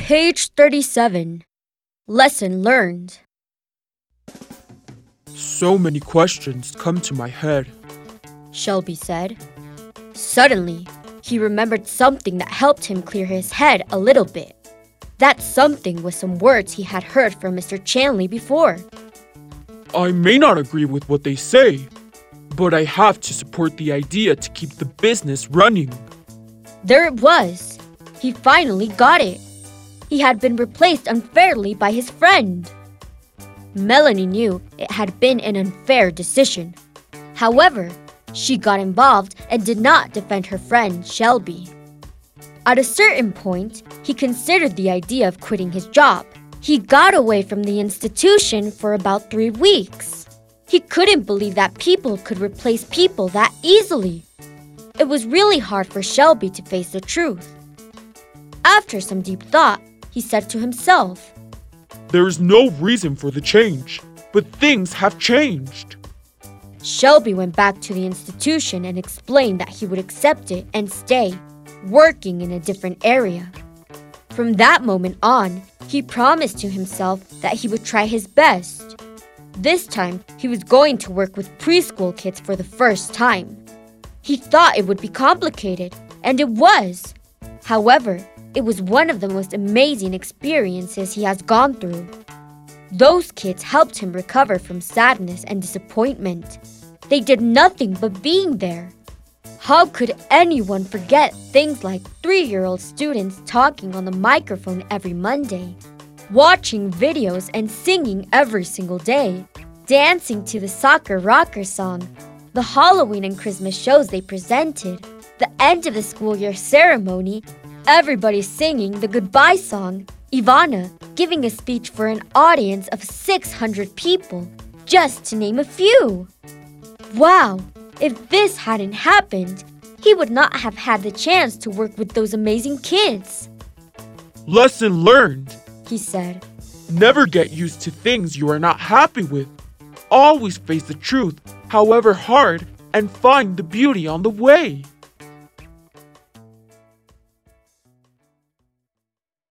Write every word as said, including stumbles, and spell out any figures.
Page thirty-seven. Lesson learned. So many questions come to my head, Shelby said. Suddenly, he remembered something that helped him clear his head a little bit. That something was some words he had heard from Mister Chanley before. I may not agree with what they say, but I have to support the idea to keep the business running. There it was. He finally got it. He had been replaced unfairly by his friend. Melanie knew it had been an unfair decision. However, she got involved and did not defend her friend Shelby. At a certain point, he considered the idea of quitting his job. He got away from the institution for about three weeks. He couldn't believe that people could replace people that easily. It was really hard for Shelby to face the truth. After some deep thought, he said to himself, There is no reason for the change, but things have changed. Shelby went back to the institution and explained that he would accept it and stay, working in a different area. From that moment on, he promised to himself that he would try his best. This time, he was going to work with preschool kids for the first time. He thought it would be complicated, and it was. However, it was one of the most amazing experiences he has gone through. Those kids helped him recover from sadness and disappointment. They did nothing but being there. How could anyone forget things like three-year-old students talking on the microphone every Monday, watching videos and singing every single day, dancing to the soccer rocker song, the Halloween and Christmas shows they presented, the end of the school year ceremony, everybody singing the goodbye song, Ivana giving a speech for an audience of six hundred people, just to name a few. Wow, if this hadn't happened, he would not have had the chance to work with those amazing kids. Lesson learned, He said. Never get used to things you are not happy with. Always face the truth, however hard, and find the beauty on the way.